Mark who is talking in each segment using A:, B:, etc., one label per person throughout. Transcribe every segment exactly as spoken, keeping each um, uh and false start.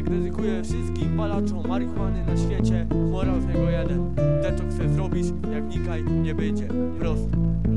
A: Detoksek dedykuje wszystkim palaczom marihuany na świecie. Morał z niego jeden. Detoks se zrobisz, jak nikaj nie będzie. Prosto.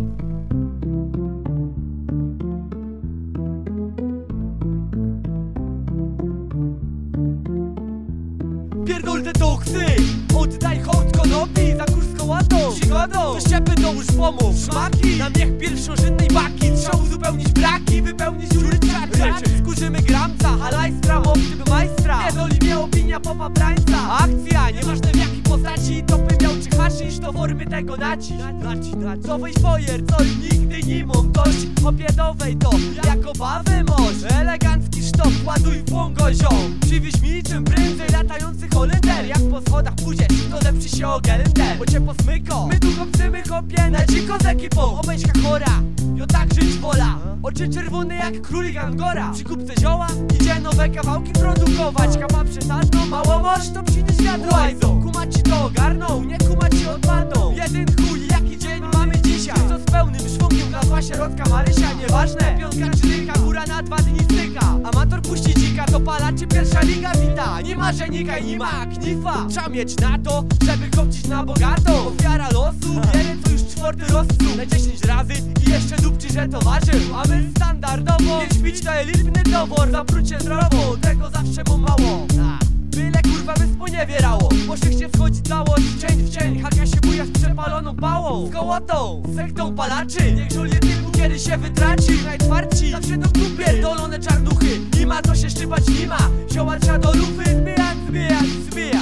A: Pierdol detoksy, oddaj hołd konopi, za kurs z kołatą, przygodą, do ściepy dołóż pomów, szmaki, na miech pierwszorzędnej baki, trzeba uzupełnić braki, wypełnić dziury czaczek. Skurzymy gramca, halajstra, mowczyby majstra, pierdoli mnie opinia popa brańca. Akcja, nieważne w jakiej postaci, to by miał czy haszysz, to formy tego naciś. To weź fojer, co nigdy nie mam dość, opiedowej to, jako bawę moż, elegancki sztok, ładuj w błągo ziom, przywieź mi czym prędzej latający Holender. Jak po schodach pójdziesz, to lepszy się o gelender, bo cię posmyko. My tu kopcymy kopie na dziko z ekipą. Obejśka chora, jo tak żyć wola. Oczy czerwone jak królik Angora. Przy kupce zioła idzie nowe kawałki produkować. Kapa przesadną, mało morz to przynieść wiadro. Łajzo, kumaci to ogarną, nie kumaci odpadną. Jeden chuj, jaki dzień mamy dzisiaj, co z pełnym szwungiem wlazła środka Marysia. Nieważne, piątka czy dycha, góra na dwa dni styka. Amator puści dzika, to palaczy pierwsza liga wita. Nie ma żenika i nie ma knifa. Trzeba mieć na to, żeby kopcić na bogato. Ofiara losu, bierę co już czwarty rozsób na dziesięć razy i jeszcze dupczy, że towarzył. A my standardowo, pięć pić to elitny dowór. Zaprócie zdrowo, tego zawsze mu mało. Byle kurwa by sponiewierało, po szychcie wchodzi całość, cień w cień. Haka się buja z przepaloną pałą, z kołotą, sektą palaczy. Niech żolie typu kiedy się wytraci, najtwarci zawsze do kół pierdolone czarnuchy. Nie ma co się szczypać, nie ma zioła trzeba do lufy zbijać, zbijać, zbijać.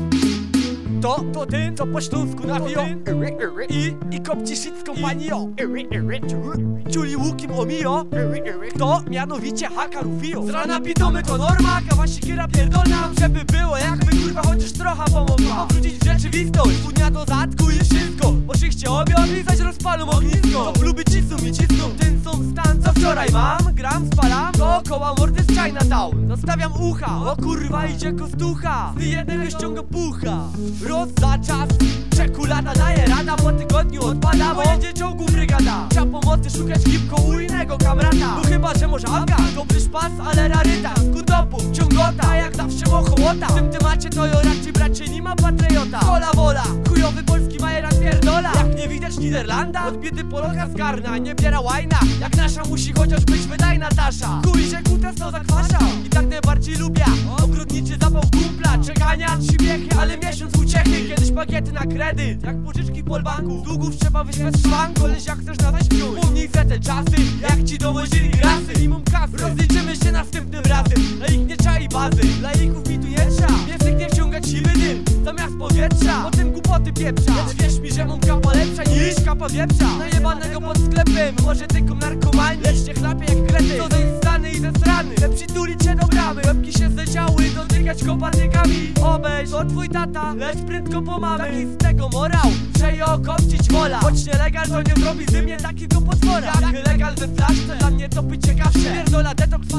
A: To, to ten, co po śląsku nawiją I, i kopci shit z kompanią Ciuli łukiem omijo To mianowicie haka Rufio. Z rana pitomy to norma, kawa sikiera pierdolna. Żeby było jakby kurwa chociaż trochę pomogła wrócić w rzeczywistość, dnia do zatku i wszystko. Po szychcie obiad i zaś rozpalą ognisko. To luby cisną mi cisną ten sam stan co wczoraj mam. Gram, spalam, dookoła mordy z Chinatown. Zostawiam ucha, o kurwa idzie kostucha. Z jednego ściąga pucha. Roz za czas, czekolada daje rada. Po tygodniu odpada, bo jedzie czołgu brygada. Trzeba pomocy szukać gipko u innego kamrata. No chyba, że może Alka, dobry szpas, ale raryta. Skudopu, ciągota, a jak zawsze mochołota. W tym temacie to jo raczej bracie nie ma patriota. Wola wola, chujowy polski majeran pierdola. Jak nie widać Niderlanda, od biedy Poloka zgarna. Nie biera łajna, jak nasza musi chociaż być wydajna tasza. Chuj się kutas to zakwasza i tak najbardziej lubię ogrodniczy zapał kumpla. Czekania, trzy biechy, ale miesiąc uciechy. Kiedyś pakiety na kredyt, jak pożyczki w polbanku. Długów trzeba wyśmiać szwank, koleś jak chcesz nadać wziąć. Pomnij se te czasy, jak ci dowozili grasy. Minimum kasy, rozliczymy się następnym razem. Dla ich nie czai bazy, dla ików mi tu nie trzeba. Piesek nie wciągać siwy dym, zamiast powietrza. Potem głupoty pieprza, lecz wierz mi, że mam kapa lepsza niż kapa wieprza. Najebanego pod sklepem, może tylko narkomani. Lecz nie chlapie jak krety, co ze stany i ze strany. Chcę przytulić się do bramy, łebki się zleciały, dotykać koparnikami. Obejść, to twój tata, lecz prędko po mamy. Taki z tego morał, że je okopcić wola. Choć nielegal to nie zrobi ze mnie takiego potwora. Jak legal we flaszce, dla mnie to by ciekawsze. Pierdola detoks